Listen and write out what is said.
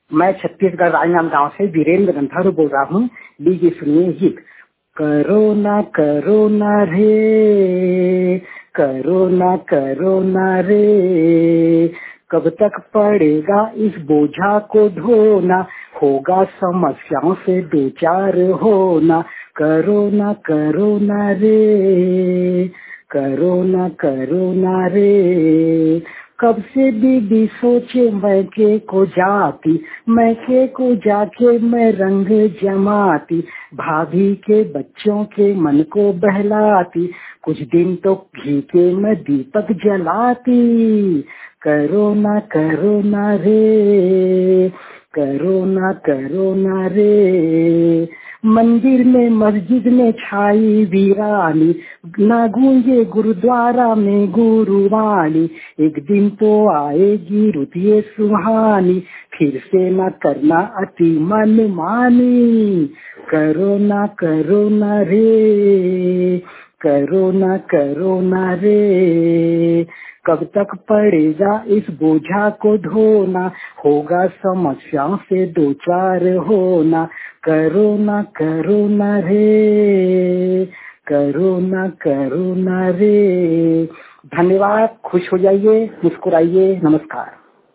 मैं छत्तीसगढ़ राजनाम गांव से वीरेंद्र गंधारू बोल रहा हूँ। लीजिए सुनिए गीत। करो ना रे, करो ना रे, कब तक पड़ेगा इस बोझा को ढोना, होगा समस्याओं से दो चार होना। करो ना रे, करो ना रे, कब से बीबी सोचे मैके को जाके मैं रंग जमाती, भाभी के बच्चों के मन को बहलाती, कुछ दिन तो घी के मैं दीपक जलाती। करो ना रे, करो ना रे, मंदिर में मस्जिद में छाई वीरानी, ना गूंजे गुरुद्वारा में गुरुवाणी, एक दिन तो आएगी रुत ये सुहानी, फिर से न करना अति मनमानी। करो ना रे, करो ना रे, कब तक पड़ेगा इस बोझा को ढोना, होगा समस्याओं से दो चार होना। करो ना रे, करो ना रे। धन्यवाद। खुश हो जाइए, मुस्कुराइए। नमस्कार।